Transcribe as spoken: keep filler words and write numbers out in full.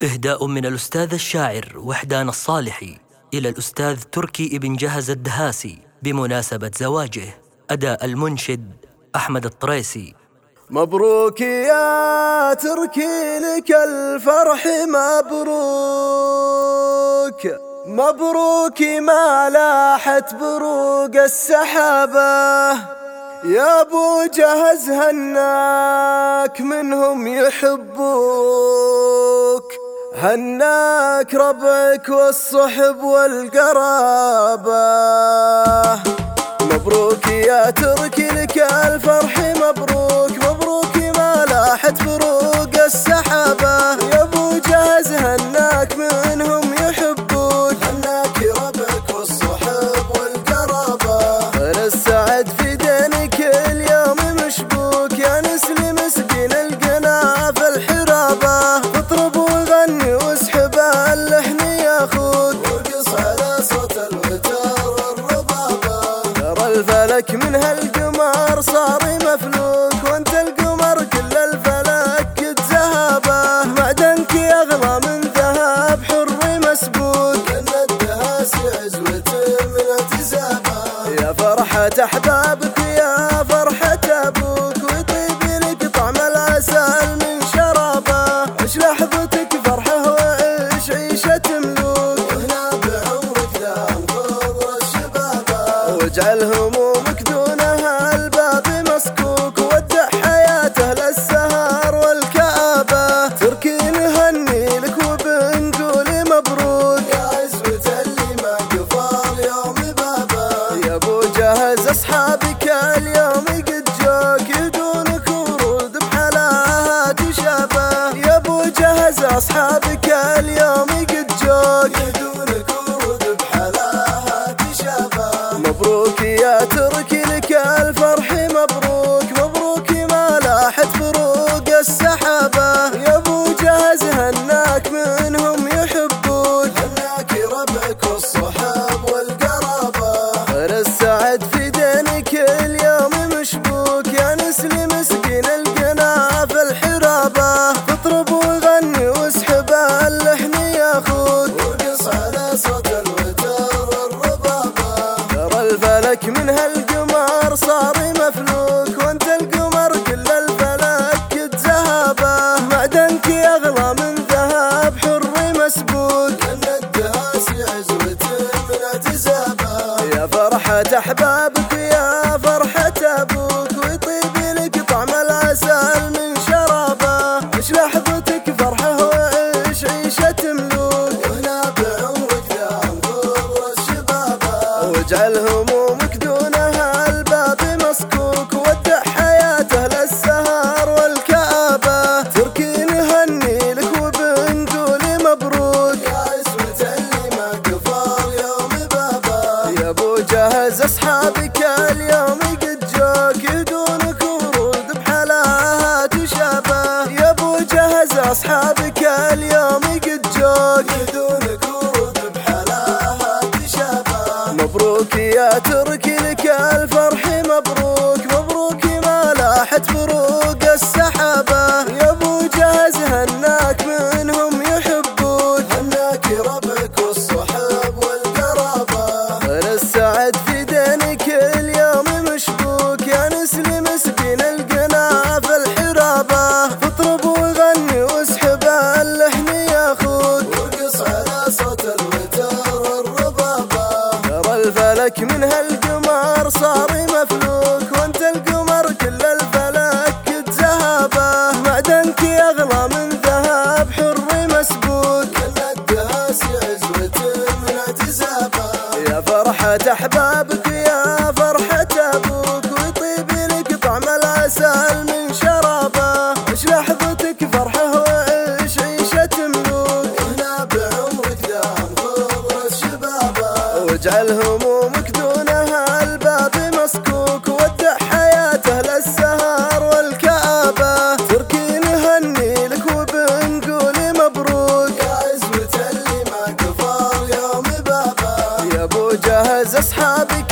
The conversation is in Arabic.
إهداء من الأستاذ الشاعر وحدان الصالحي إلى الأستاذ تركي ابن جهز الدهاسي بمناسبة زواجه. أداء المنشد أحمد الطريسي. مبروك يا تركي لك الفرح مبروك، مبروك ما لاحت بروق السحابة، يا ابو جهز هناك منهم يحبوك، هناك ربعك والصحب والقرابة. مبروك يا تركي لك الفرح مبروك، مبروك ما لاحت بروق السحابة، يا ابو جهز هناك منهم يحبوك، هناك ربعك والصحب والقرابة. السعد في دينك اليوم مشبوك، يا نسل مسكين القنا في الحرابة، اطرب وغني واسحب اللحن يا اخوك، وارقص على صوت الوتر والربابة. ترى الفلك من هالقمر صار مفلوك، وانت القمر كل الفلك كد ذهبه، معدنك اغلى من ذهب حر مسبوك، ان الدهاسي عزوة من اعتزابه. يا فرحة احبابك يا فرحة ابوك، ويطيب لك طعم العسل من شرابه، عش لحظتك فرحه وعيش عيشة ملوك، وهنا بعمرك دام خضر الشبابه، واجعل همومك دونها الباب مسكوك، وودع حياته للسهر والكآبة. تركي نهني لك وبنقول مبروك، يا عزوة اللي ما قفل يوم بابا، يا ابو جهز اصحابك اليوم قد جوك، يهدونك ورود بحلاها تشابه، يا ابو جهز اصحابك اليوم قد جوك، يهدونك ورود بحلاها تشابه. مبروك يا تركي لك الفرح مبروك، مبروك ما لاحت بروق السحابة، يا ابو جهز هناك منهم يحبوك، هناك ربعك والصحاب والقرابة. السعد في دينك اليوم مشبوك، يا نسل مسكين القنا في الحرابة، اطرب وغني واسحب اللحن يا اخوك، وارقص على صوت الوتر والربابة. ترى الفلك من هالقمر صار مفلوك، وانت القمر كل الفلك كد ذهبه، معدنك اغلى من ذهب حر مسبوك، ان الدهاسي عزوة من اعتزابه. يا فرحة احبابك يا فرحة ابوك، ويطيب لك طعم العسل من شرابه، عش لحظتك فرحه وعيش عيشة ملوك، وهنا بعمرك دام خضر الشبابه، واجعل همومك دونها الباب مسكوك، وودع حياته للسهر والكآبة. تركي نهني لك وبنقول مبروك، يا عزوة اللي ما قفل يوم بابا، يا ابو جهز اصحابك اليوم قد جوك، يهدونك ورود بحلاها تشابه، يا ابو جهز اصحابك اليوم قد جوك، يهدونك ورود بحلاها تشابه. مبروك يا تركي لك الفرح مبروك، مبروك ما لاحت بروق السحابة، يا ابو جهز هناك منهم يحبوك، هناك ربعك والصحب والقرابة. السعد في دينك اليوم مشبوك، يا نسل مسكين القنا في الحرابة، اطرب وغني واسحب اللحن يا اخوك، وارقص على صوت الوتر والربابة. ترى الفلك من هالقمر صار مفلوك، وانت القمر كل الفلك كد ذهبه، معدنك اغلى من ذهب حر مسبوك، ان الدهاسي عزوة من اعتزابه. يا فرحة احبابك يا فرحة ابوك، ويطيب لك طعم العسل من شرابه، عش لحظتك فرحه وعيش عيشة ملوك، وهنا بعمرك دام خضر الشبابه، واجعل همومك دونها الباب مسكوك، وودع حياته للسهر والكآبة. تركي نهني لك وبنقول مبروك، يا عزوة اللي ما قفل يوم بابا، يا ابو جهز اصحابك